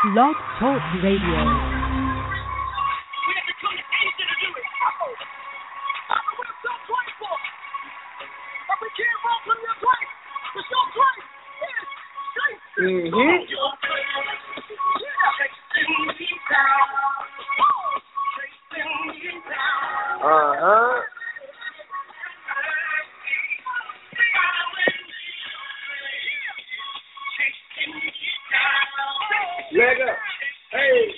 Blog Talk Radio. Leg up. Hey.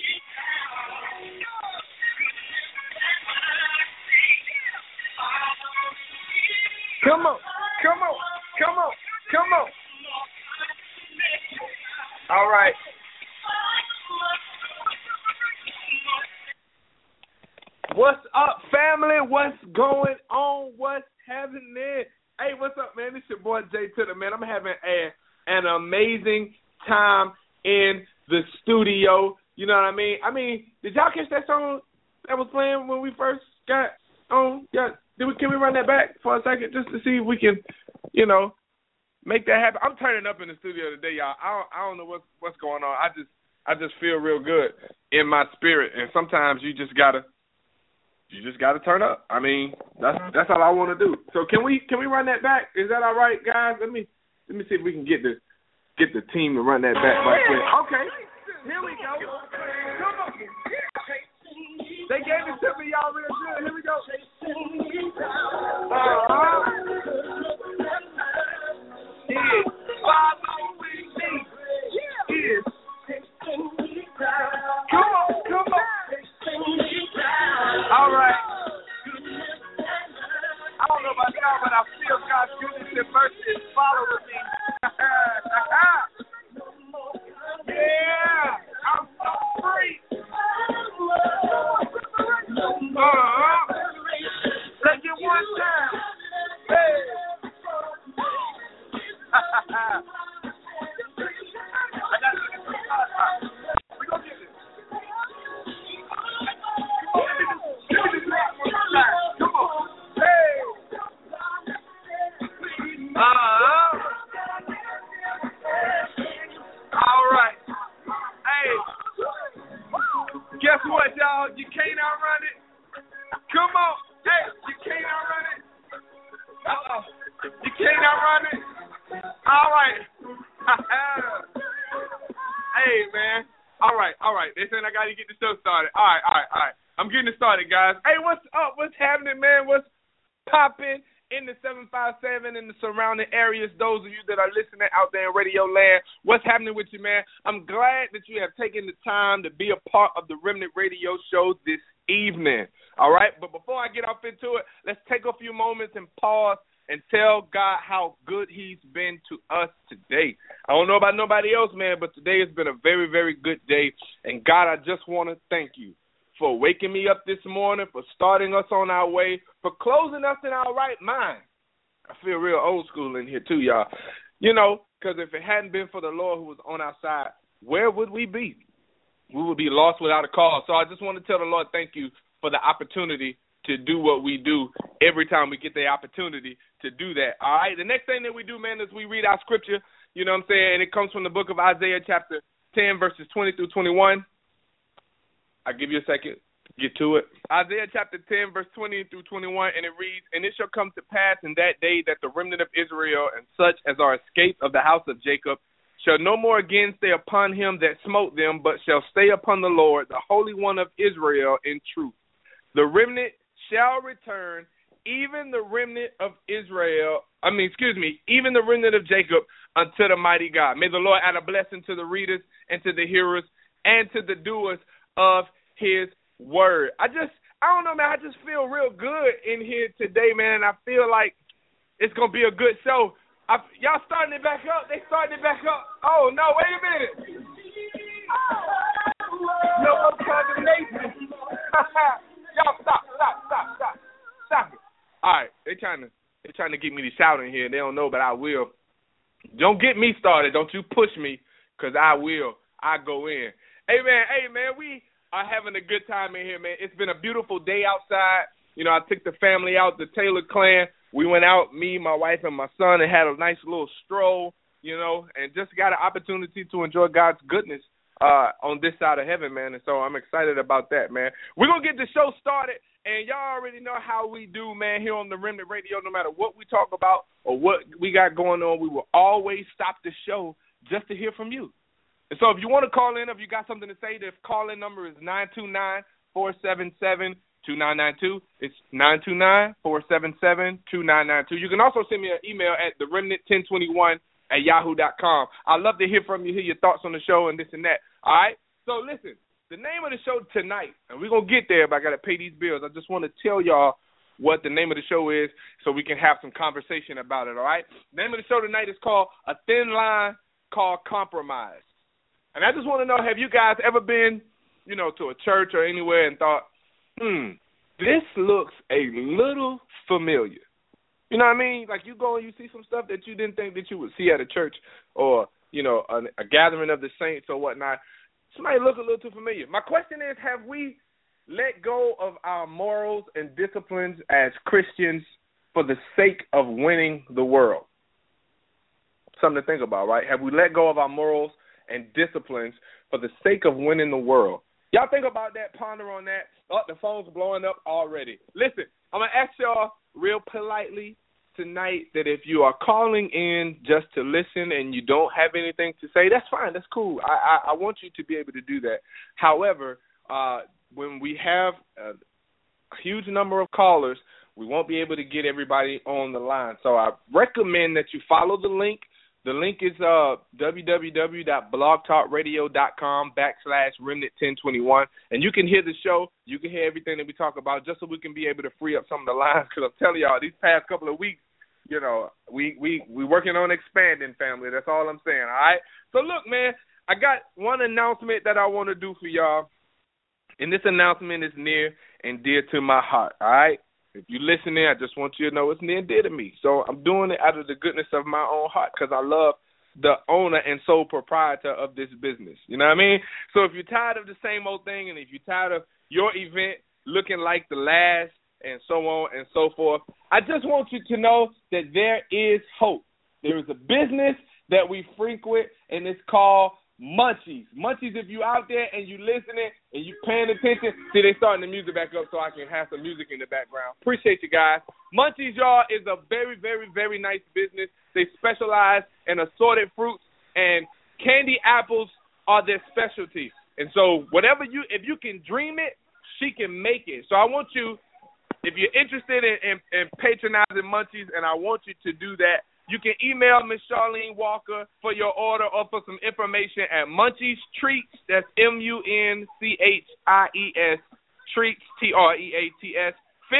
Come on. Come on. Come on. Come on. All right. What's up, family? What's going on? What's happening? Hey, what's up, man? This your boy Jay Titter, man. I'm having an amazing time in the studio. You know what I mean? Did y'all catch that song that was playing when we first got on? Yeah. Can we run that back for a second just to see if we can, make that happen? I'm turning up in the studio today, y'all. I don't know what's going on. I just feel real good in my spirit, and sometimes you just gotta turn up. That's all I want to do. So can we run that back? Is that all right, guys? Let me see if we can get the team to run that back right quick. Okay, here we go. Come on. They gave it to me, y'all, real good. Here we go. Yeah. Follow me. Yeah. Come on. All right. I don't know about y'all, but I feel God's goodness and mercy is following me. Yeah, I'm so free. Take it one time. Hey. We gonna get this. Let me just rock one more time. Come on. Hey. All right. Hey. Guess what, y'all? You can't outrun it. Come on. Hey, you can't outrun it. You can't outrun it. All right. Hey, man. All right. They saying I got to get the show started. All right. I'm getting it started, guys. Hey, what's up? What's happening, man? What's popping in the 757 and the surrounding areas? Those of you that are listening out there in Radio Land, what's happening with you, man? I'm glad that you have taken the time to be a part of the Remnant Radio Show this evening. All right? But before I get off into it, let's take a few moments and pause and tell God how good he's been to us today. I don't know about nobody else, man, but today has been a very, very good day. And God, I just want to thank you for waking me up this morning, for starting us on our way, for closing us in our right mind. I feel real old school in here too, y'all. Because if it hadn't been for the Lord who was on our side, where would we be? We would be lost without a cause. So I just want to tell the Lord thank you for the opportunity to do what we do every time we get the opportunity to do that. All right? The next thing that we do, man, is we read our scripture, you know what I'm saying? And it comes from the book of Isaiah chapter 10, verses 20 through 21. I'll give you a second to get to it. Isaiah chapter 10, verse 20 through 21, and it reads, "And it shall come to pass in that day that the remnant of Israel and such as are escaped of the house of Jacob shall no more again stay upon him that smote them, but shall stay upon the Lord, the Holy One of Israel, in truth. The remnant shall return, even the remnant of even the remnant of Jacob unto the mighty God." May the Lord add a blessing to the readers and to the hearers and to the doers of his word. I don't know, man. I just feel real good in here today, man. And I feel like it's going to be a good show. Y'all starting it back up? They starting it back up? Oh, no, wait a minute. No condemnation. Y'all stop it. All right, they trying to get me to shout in here. They don't know, but I will. Don't get me started. Don't you push me, because I will. I go in. Hey, man, we are having a good time in here, man. It's been a beautiful day outside. I took the family out, the Taylor clan. We went out, me, my wife, and my son, and had a nice little stroll, and just got an opportunity to enjoy God's goodness on this side of heaven, man. And so I'm excited about that, man. We're going to get the show started, and y'all already know how we do, man, here on the Remnant Radio. No matter what we talk about or what we got going on, we will always stop the show just to hear from you. And so if you want to call in, if you got something to say, the call-in number is 929-477-2992. It's 929-477-2992. You can also send me an email at theremnant1021@yahoo.com. I'd love to hear from you, hear your thoughts on the show and this and that. All right? So listen, the name of the show tonight, and we're going to get there, but I got to pay these bills. I just want to tell y'all what the name of the show is so we can have some conversation about it, all right? The name of the show tonight is called A Thin Line Called Compromise. And I just want to know, have you guys ever been, to a church or anywhere and thought, this looks a little familiar? You know what I mean? Like you go and you see some stuff that you didn't think that you would see at a church or, a gathering of the saints or whatnot. This might look a little too familiar. My question is, have we let go of our morals and disciplines as Christians for the sake of winning the world? Something to think about, right? Have we let go of our morals and disciplines for the sake of winning the world? Y'all think about that, ponder on that. Oh, the phone's blowing up already. Listen, I'm going to ask y'all real politely tonight that if you are calling in just to listen and you don't have anything to say, that's fine. That's cool. I want you to be able to do that. However, when we have a huge number of callers, we won't be able to get everybody on the line. So I recommend that you follow the link. The link is www.blogtalkradio.com/remnant1021, and you can hear the show. You can hear everything that we talk about just so we can be able to free up some of the lines, because I'm telling y'all, these past couple of weeks, we working on expanding, family. That's all I'm saying, all right? So, look, man, I got one announcement that I want to do for y'all, and this announcement is near and dear to my heart, all right? If you're listening, I just want you to know it's near and dear to me. So I'm doing it out of the goodness of my own heart because I love the owner and sole proprietor of this business. You know what I mean? So if you're tired of the same old thing and if you're tired of your event looking like the last and so on and so forth, I just want you to know that there is hope. There is a business that we frequent, and it's called Munchies. Munchies, if you out there and you listening and you paying attention, see, they starting the music back up so I can have some music in the background. Appreciate you guys. Munchies, y'all, is a very, very, very nice business. They specialize in assorted fruits, and candy apples are their specialty. And so if you can dream it, she can make it. So I want you, if you're interested in patronizing Munchies, and I want you to do that, you can email Miss Charlene Walker for your order or for some information at Munchies Treats. That's MUNCHIES Treats, TREATS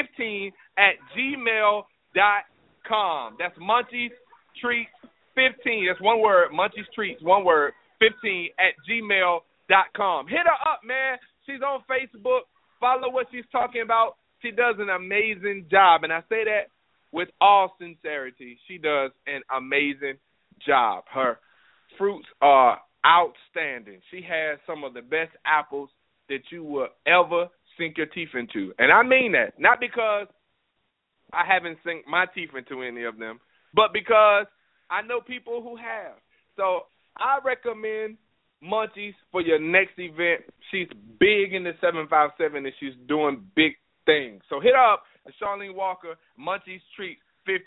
15@gmail.com. That's Munchies Treats 15. That's one word. Munchies Treats, one word. 15@gmail.com. Hit her up, man. She's on Facebook. Follow what she's talking about. She does an amazing job, and I say that with all sincerity. She does an amazing job. Her fruits are outstanding. She has some of the best apples that you will ever sink your teeth into. And I mean that, not because I haven't sunk my teeth into any of them, but because I know people who have. So I recommend Munchies for your next event. She's big in the 757, and she's doing big things. So hit up Charlene Walker, Munchies Treats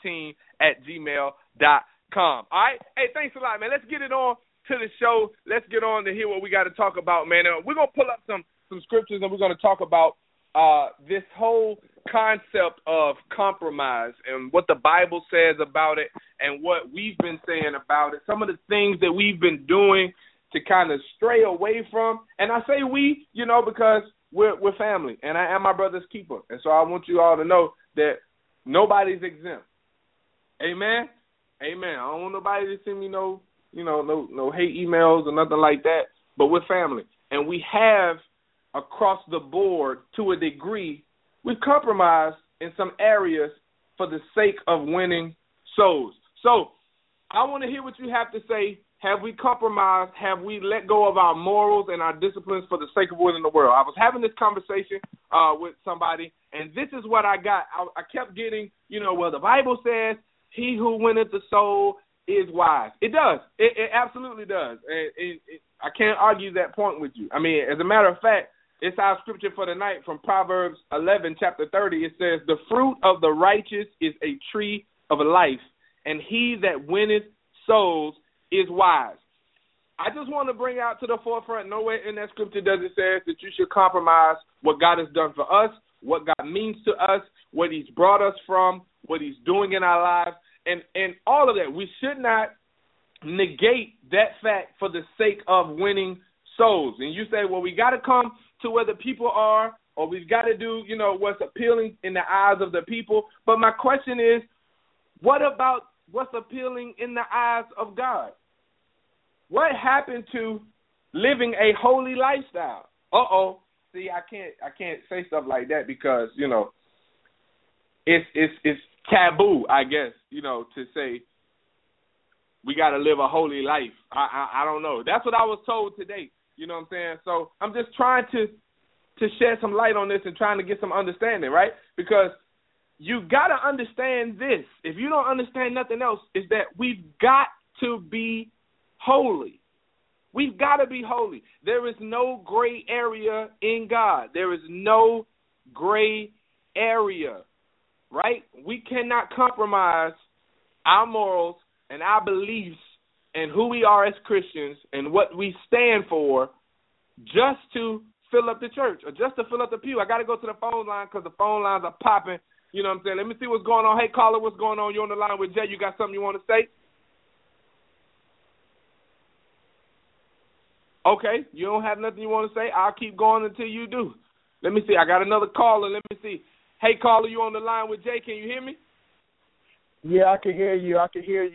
15@gmail.com. All right? Hey, thanks a lot, man. Let's get it on to the show. Let's get on to hear what we got to talk about, man. We're going to pull up some scriptures, and we're going to talk about this whole concept of compromise and what the Bible says about it and what we've been saying about it, some of the things that we've been doing to kind of stray away from. And I say we, because we're family, and I am my brother's keeper. And so I want you all to know that nobody's exempt. Amen? Amen. I don't want nobody to send me no hate emails or nothing like that, but we're family. And we have, across the board, to a degree, we've compromised in some areas for the sake of winning souls. So I want to hear what you have to say. Have we compromised? Have we let go of our morals and our disciplines for the sake of winning the world? I was having this conversation with somebody, and this is what I got. I kept getting, the Bible says, he who winneth the soul is wise. It does. It absolutely does. I can't argue that point with you. I mean, as a matter of fact, it's our scripture for the night from Proverbs 11, chapter 30. It says, the fruit of the righteous is a tree of life, and he that winneth souls is wise. I just want to bring out to the forefront, nowhere in that scripture does it say that you should compromise what God has done for us, what God means to us, what he's brought us from, what he's doing in our lives, and all of that. We should not negate that fact for the sake of winning souls. And you say, well, we got to come to where the people are, or we've got to do, what's appealing in the eyes of the people. But my question is, what about what's appealing in the eyes of God? What happened to living a holy lifestyle? See, I can't say stuff like that because, it's taboo, I guess, to say we got to live a holy life. I don't know. That's what I was told today. You know what I'm saying? So I'm just trying to shed some light on this and trying to get some understanding, right? Because you got to understand this. If you don't understand nothing else, is that we've got to be holy. We've got to be holy. There is no gray area in God. There is no gray area, right? We cannot compromise our morals and our beliefs and who we are as Christians and what we stand for just to fill up the church or just to fill up the pew. I got to go to the phone line because the phone lines are popping. You know what I'm saying? Let me see what's going on. Hey, caller, what's going on? You're on the line with Jay. You got something you want to say? Okay, you don't have nothing you want to say? I'll keep going until you do. Let me see. I got another caller. Let me see. Hey, caller, you on the line with Jay. Can you hear me? Yeah, I can hear you.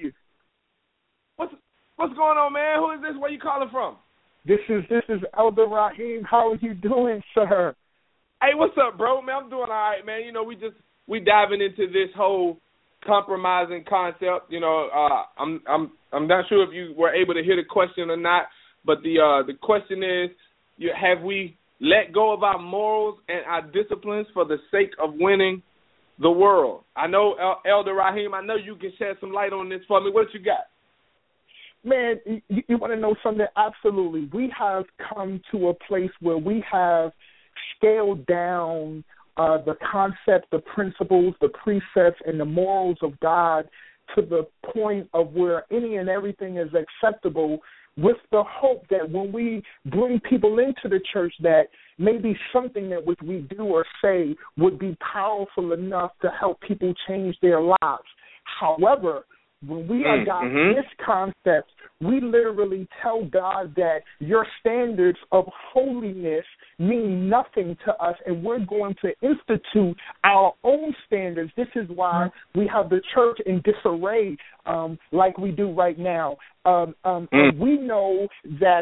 What's going on, man? Who is this? Where you calling from? This is Elder Raheem. How are you doing, sir? Hey, what's up, bro? Man, I'm doing all right, man. We diving into this whole compromising concept. I'm not sure if you were able to hear the question or not, but the question is, have we let go of our morals and our disciplines for the sake of winning the world? I know, Elder Raheem, I know you can shed some light on this for me. What you got? Man, you want to know something? Absolutely. We have come to a place where we have scaled down the concept, the principles, the precepts, and the morals of God to the point of where any and everything is acceptable, with the hope that when we bring people into the church that maybe something that which we do or say would be powerful enough to help people change their lives. However, when we adopt this concept, we literally tell God that your standards of holiness mean nothing to us, and we're going to institute our own standards. This is why we have the church in disarray like we do right now. We know that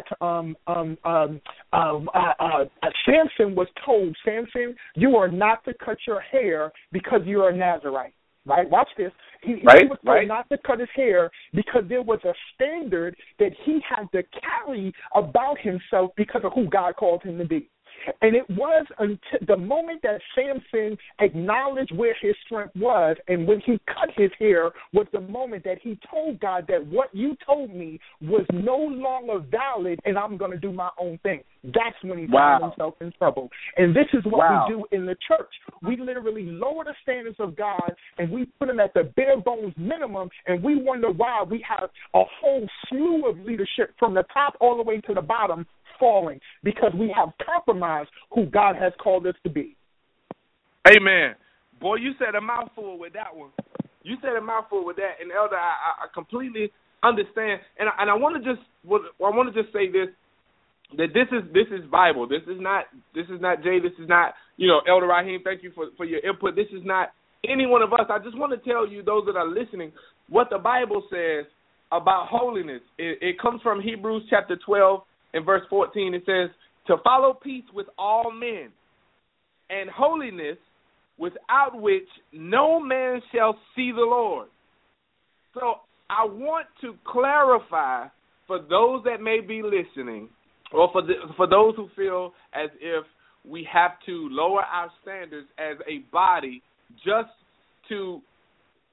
Samson was told, Samson, you are not to cut your hair because you're a Nazarite. Right? Watch this. He was told not to cut his hair because there was a standard that he had to carry about himself because of who God called him to be. And it was until the moment that Samson acknowledged where his strength was, and when he cut his hair was the moment that he told God that what you told me was no longer valid and I'm going to do my own thing. That's when he found himself in trouble. And this is what we do in the church. We literally lower the standards of God and we put them at the bare bones minimum, and we wonder why we have a whole slew of leadership from the top all the way to the bottom falling, because we have compromised who God has called us to be. Amen. Boy, you said a mouthful with that one. You said a mouthful with that, and Elder, I completely understand. And I want to just say this, that this is Bible. This is not Jay. This is not Elder Raheem. Thank you for your input. This is not any one of us. I just want to tell you, those that are listening, what the Bible says about holiness. It comes from Hebrews chapter 12. In verse 14, it says, to follow peace with all men and holiness, without which no man shall see the Lord. So I want to clarify for those that may be listening, or for those who feel as if we have to lower our standards as a body just to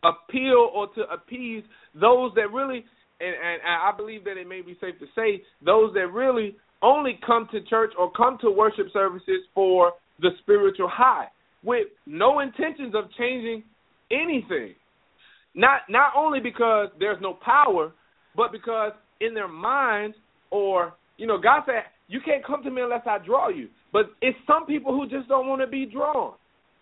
appeal or to appease those that really, and I believe that it may be safe to say, those that really only come to church or come to worship services for the spiritual high, with no intentions of changing anything. Not only because there's no power, but because in their minds, or, God said, you can't come to me unless I draw you. But it's some people who just don't want to be drawn.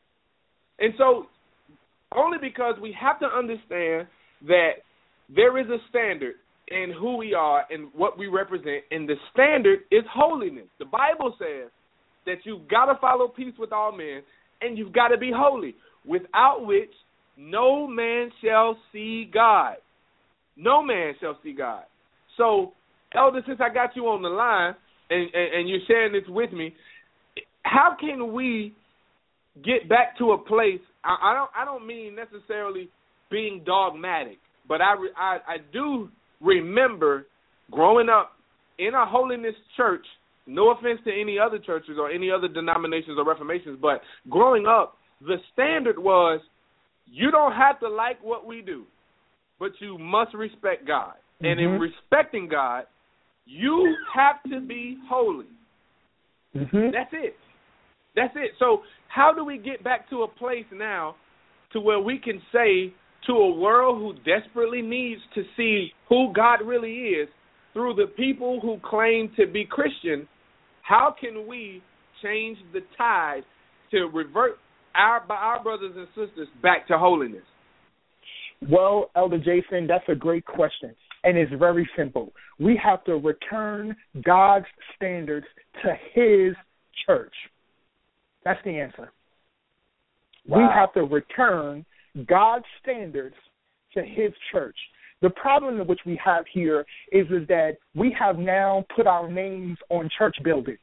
And so, only because we have to understand that there is a standard in who we are and what we represent, and the standard is holiness. The Bible says that you've got to follow peace with all men, and you've got to be holy, without which no man shall see God. No man shall see God. So, Elder, since I got you on the line and you're sharing this with me, how can we get back to a place? I don't mean necessarily being dogmatic, but I do remember growing up in a holiness church. No offense to any other churches or any other denominations or reformations, but growing up, the standard was, you don't have to like what we do, but you must respect God. Mm-hmm. And in respecting God, you have to be holy. Mm-hmm. That's it. So how do we get back to a place now to where we can say to a world who desperately needs to see who God really is through the people who claim to be Christian, how can we change the tide to revert our brothers and sisters back to holiness? Well, Elder Jason, that's a great question, and it's very simple. We have to return God's standards to His church. That's the answer. Wow. We have to return God's standards to His church. The problem in which we have here is that we have now put our names on church buildings.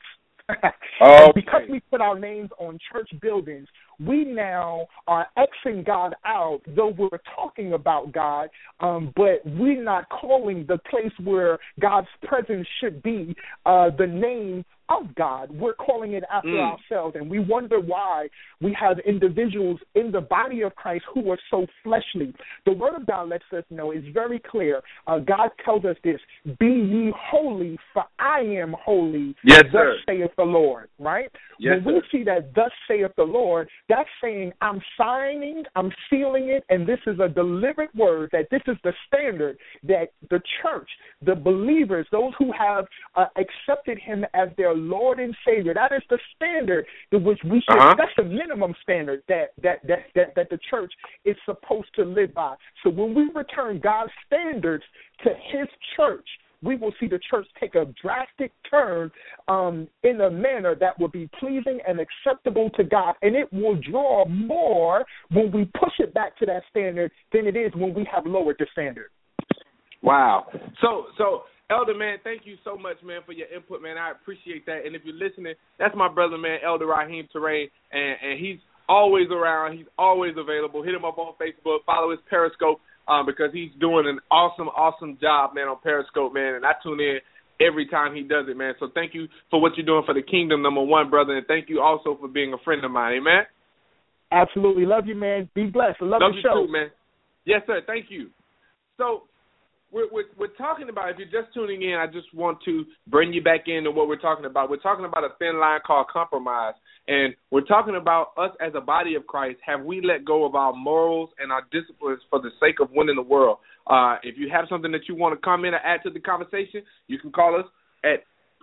And because we put our names on church buildings, we now are Xing God out, though we're talking about God, but we're not calling the place where God's presence should be the name of God. We're calling it after ourselves, and we wonder why we have individuals in the body of Christ who are so fleshly. The Word of God lets us know, it's very clear. God tells us this, be ye holy, for I am holy, yes, thus sir. saith the Lord, right? Yes, when we see that thus saith the Lord, that's saying I'm signing, I'm sealing it, and this is a deliberate word, that this is the standard that the church, the believers, those who have accepted Him as their Lord and Savior, that is the standard to which we should, that's the minimum standard that the church is supposed to live by. So when we return God's standards to His church, we will see the church take a drastic turn in a manner that will be pleasing and acceptable to God, and it will draw more when we push it back to that standard than it is when we have lowered the standard. Wow. So Elder, man, thank you so much, man, for your input, man. I appreciate that. And if you're listening, that's my brother, man, Elder Raheem Terrain, and he's always around. He's always available. Hit him up on Facebook. Follow his Periscope because he's doing an awesome job, man, on Periscope, man, and I tune in every time he does it, man. So thank you for what you're doing for the kingdom, number one, brother, and thank you also for being a friend of mine. Amen? Absolutely. Love you, man. Be blessed. Love the show. Love you too, man. Yes, sir. Thank you. So we're talking about, if you're just tuning in, I just want to bring you back into what we're talking about. We're talking about a thin line called compromise, and we're talking about us as a body of Christ. Have we let go of our morals and our disciplines for the sake of winning the world? If you have something that you want to comment or add to the conversation, you can call us at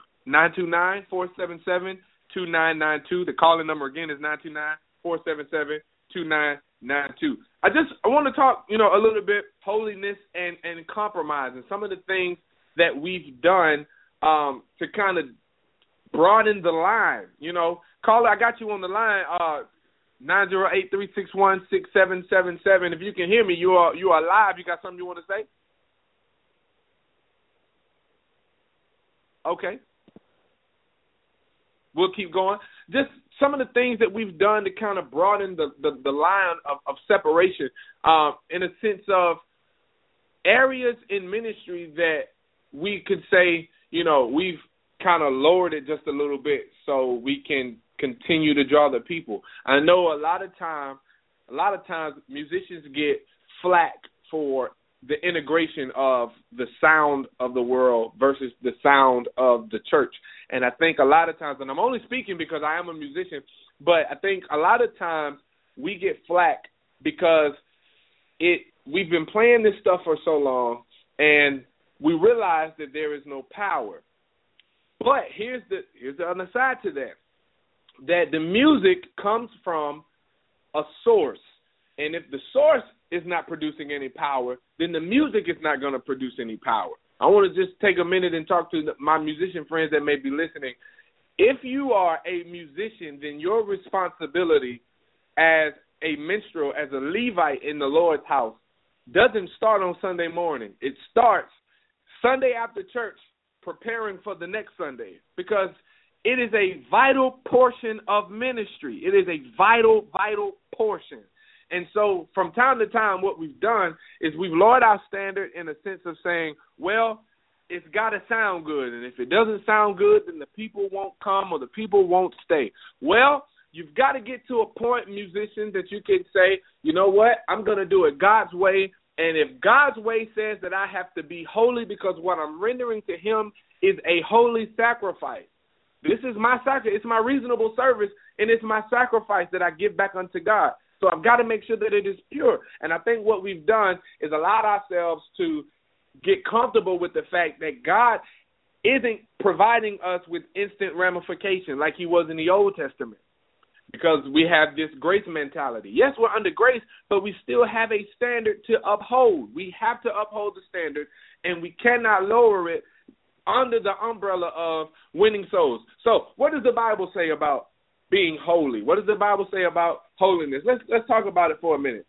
929-477-2992. The calling number again is 929-477-2992. I want to talk, a little bit holiness and compromise and some of the things that we've done to kind of broaden the line. Caller, I got you on the line. 908-361-6777. If you can hear me, you are live. You got something you want to say? Okay. We'll keep going. Just some of the things that we've done to kind of broaden the line of separation in a sense of areas in ministry that we could say, we've kind of lowered it just a little bit so we can continue to draw the people. I know a lot of times musicians get flack for the integration of the sound of the world versus the sound of the church. And I think a lot of times, and I'm only speaking because I am a musician, but I think a lot of times we get flack because we've been playing this stuff for so long, and we realize that there is no power. But here's the other side to that the music comes from a source. And if the source is not producing any power, then the music is not going to produce any power. I want to just take a minute and talk to my musician friends that may be listening. If you are a musician, then your responsibility as a minstrel, as a Levite in the Lord's house, doesn't start on Sunday morning. It starts Sunday after church, preparing for the next Sunday, because it is a vital portion of ministry. It is a vital, vital portion. And so from time to time, what we've done is we've lowered our standard in a sense of saying, well, it's got to sound good. And if it doesn't sound good, then the people won't come or the people won't stay. Well, you've got to get to a point, musicians, that you can say, you know what, I'm going to do it God's way. And if God's way says that I have to be holy because what I'm rendering to him is a holy sacrifice, this is my sacrifice. It's my reasonable service, and it's my sacrifice that I give back unto God. So I've got to make sure that it is pure. And I think what we've done is allowed ourselves to get comfortable with the fact that God isn't providing us with instant ramification like he was in the Old Testament, because we have this grace mentality. Yes, we're under grace, but we still have a standard to uphold. We have to uphold the standard, and we cannot lower it under the umbrella of winning souls. So what does the Bible say about being holy? What does the Bible say about holiness? Let's talk about it for a minute.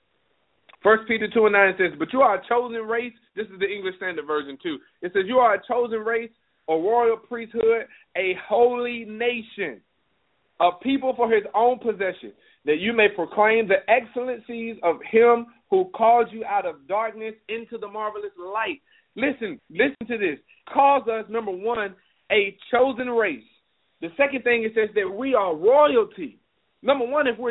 1 Peter 2:9 says, but you are a chosen race. This is the English Standard Version too. It says you are a chosen race, a royal priesthood, a holy nation, a people for his own possession, that you may proclaim the excellencies of him who called you out of darkness into the marvelous light. Listen to this. Calls us, number one, a chosen race. The second thing, it says that we are royalty. Number one, if we're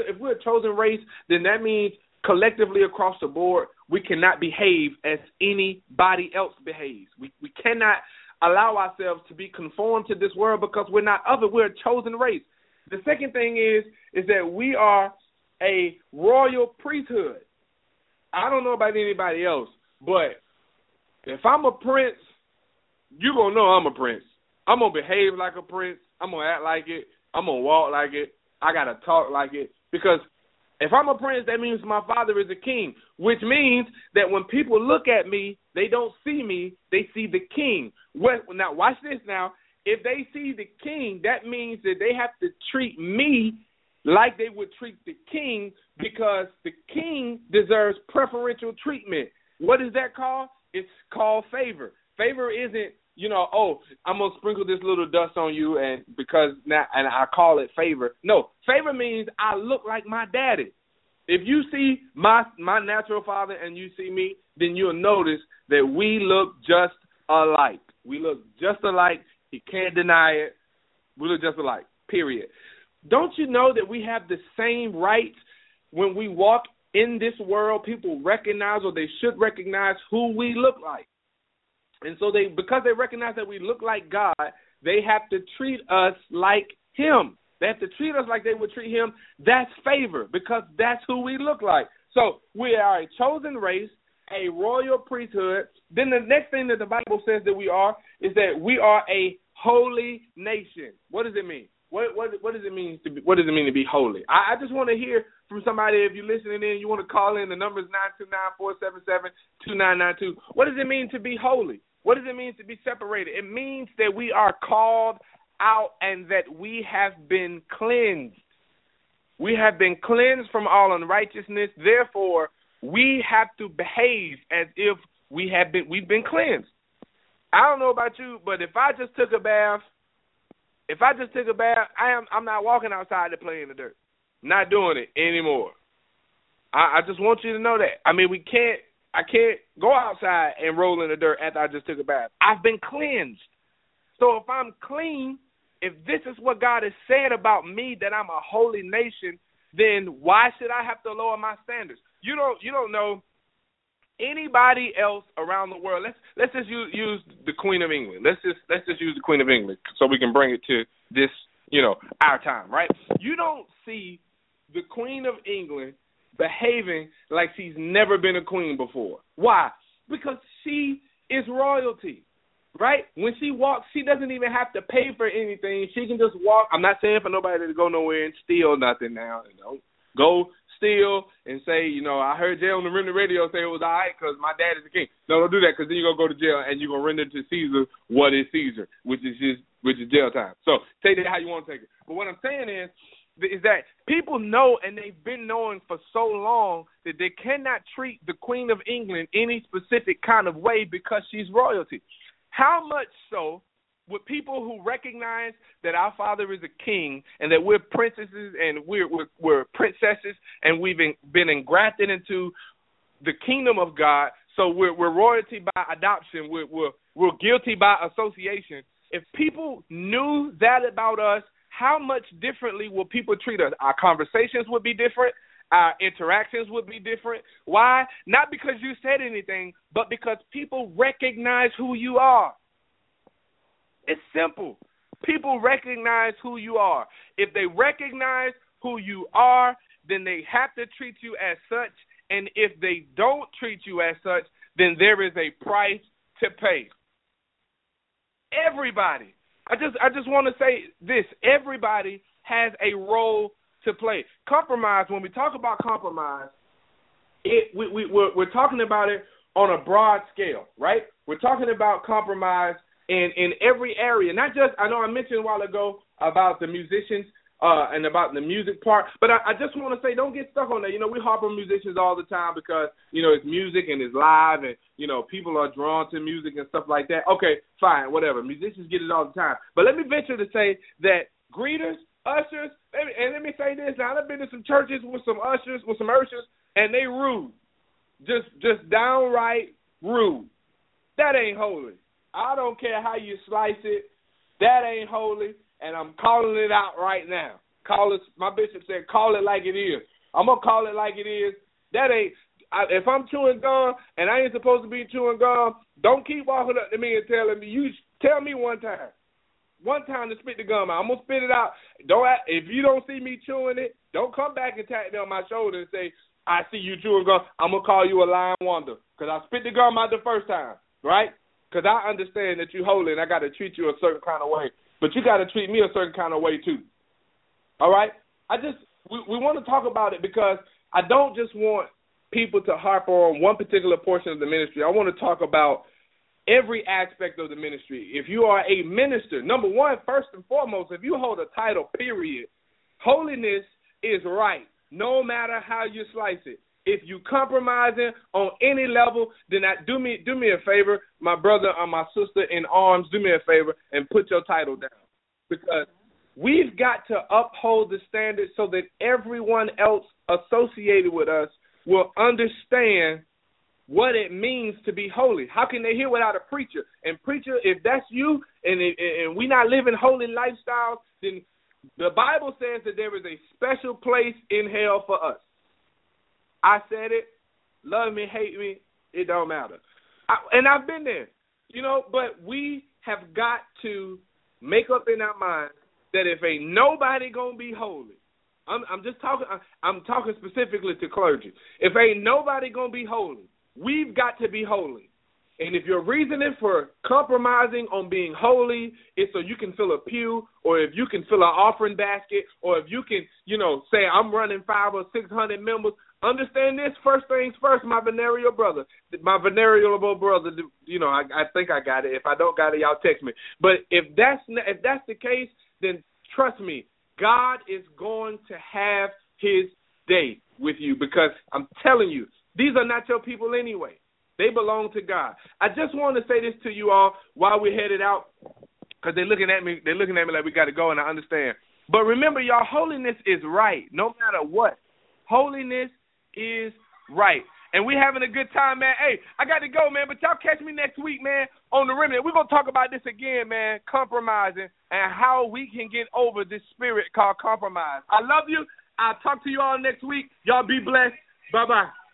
a chosen race, then that means collectively across the board, we cannot behave as anybody else behaves. We cannot allow ourselves to be conformed to this world because we're not of it. We're a chosen race. The second thing is that we are a royal priesthood. I don't know about anybody else, but if I'm a prince, you're going to know I'm a prince. I'm going to behave like a prince. I'm going to act like it. I'm going to walk like it. I got to talk like it. Because if I'm a prince, that means my father is a king, which means that when people look at me, they don't see me. They see the king. Now, watch this now. If they see the king, that means that they have to treat me like they would treat the king, because the king deserves preferential treatment. What is that called? It's called favor. Favor isn't, I'm going to sprinkle this little dust on you and I call it favor. No, favor means I look like my daddy. If you see my natural father and you see me, then you'll notice that we look just alike. We look just alike. You can't deny it. We look just alike, period. Don't you know that we have the same rights when we walk in this world? People recognize, or they should recognize, who we look like. And so because they recognize that we look like God, they have to treat us like him. They have to treat us like they would treat him. That's favor, because that's who we look like. So we are a chosen race, a royal priesthood. Then the next thing that the Bible says that we are is that we are a holy nation. What does it mean? What does it mean to be holy? I just want to hear from somebody. If you're listening in, you want to call in. The number is 929-477-2992. What does it mean to be holy? What does it mean to be separated? It means that we are called out and that we have been cleansed. We have been cleansed from all unrighteousness. Therefore, we have to behave as if we've been cleansed. I don't know about you, but if I just took a bath, I'm not walking outside to play in the dirt. Not doing it anymore. I just want you to know that. I mean, I can't go outside and roll in the dirt after I just took a bath. I've been cleansed. So if I'm clean, if this is what God has said about me, that I'm a holy nation, then why should I have to lower my standards? You don't know anybody else around the world, let's just use the Queen of England. Let's just use the Queen of England so we can bring it to this, our time, right? You don't see the Queen of England behaving like she's never been a queen before. Why? Because she is royalty, right? When she walks, she doesn't even have to pay for anything. She can just walk. I'm not saying for nobody to go nowhere and steal nothing now. Go steal and say, I heard Jay on the Remnant Radio say it was all right because my dad is the king. No, don't do that because then you're going to go to jail and you're going to render to Caesar what is Caesar, which is jail time. So take it how you want to take it. But what I'm saying is that people know, and they've been knowing for so long, that they cannot treat the Queen of England any specific kind of way because she's royalty. How much so would people who recognize that our Father is a king and that we're princesses and we're princesses and we've been engrafted into the kingdom of God, so we're royalty by adoption, we're guilty by association. If people knew that about us, how much differently will people treat us? Our conversations would be different. Our interactions would be different. Why? Not because you said anything, but because people recognize who you are. It's simple. People recognize who you are. If they recognize who you are, then they have to treat you as such. And if they don't treat you as such, then there is a price to pay. Everybody. I just want to say this. Everybody has a role to play. Compromise, when we talk about compromise, we're talking about it on a broad scale, right? We're talking about compromise in every area. Not just, I know I mentioned a while ago about the musicians and about the music part, but I just want to say don't get stuck on that. We harp on musicians all the time because, it's music and it's live and, people are drawn to music and stuff like that. Okay, fine, whatever. Musicians get it all the time. But let me venture to say that greeters, ushers, and let me say this. Now, I've been to some churches with some ushers, and they rude. Just downright rude. That ain't holy. I don't care how you slice it. That ain't holy, and I'm calling it out right now. My bishop said, call it like it is. I'm going to call it like it is. That ain't. If I'm chewing gum and I ain't supposed to be chewing gum, don't keep walking up to me and telling me. You tell me one time to spit the gum out. I'm gonna spit it out. If you don't see me chewing it, don't come back and tap me on my shoulder and say I see you chewing gum. I'm gonna call you a lying wonder because I spit the gum out the first time, right? Because I understand that you holy and I got to treat you a certain kind of way, but you got to treat me a certain kind of way too. All right? We want to talk about it because I don't just want people to harp on one particular portion of the ministry. I want to talk about every aspect of the ministry. If you are a minister, number one, first and foremost, if you hold a title, period, holiness is right, no matter how you slice it. If you compromising on any level, then do me a favor, my brother or my sister in arms, do me a favor and put your title down. Because we've got to uphold the standard so that everyone else associated with us will understand what it means to be holy. How can they hear without a preacher? And preacher, if that's you and we not living holy lifestyles, then the Bible says that there is a special place in hell for us. I said it. Love me, hate me, it don't matter. And I've been there, but we have got to make up in our minds that if ain't nobody going to be holy, I'm talking specifically to clergy. If ain't nobody going to be holy, we've got to be holy. And if your reasoning for compromising on being holy is so you can fill a pew, or if you can fill an offering basket, or if you can, say I'm running 500 or 600 members, understand this, first things first, my venerable brother. I think I got it. If I don't got it, y'all text me. But if that's the case, then trust me, God is going to have his day with you, because I'm telling you, these are not your people anyway. They belong to God. I just want to say this to you all while we're headed out, because they're looking at me like we got to go, and I understand. But remember, y'all, holiness is right, no matter what. Holiness is right. And we having a good time, man. Hey, I got to go, man, but y'all catch me next week, man, on The Remnant. We're going to talk about this again, man, compromising and how we can get over this spirit called compromise. I love you. I'll talk to you all next week. Y'all be blessed. Bye-bye.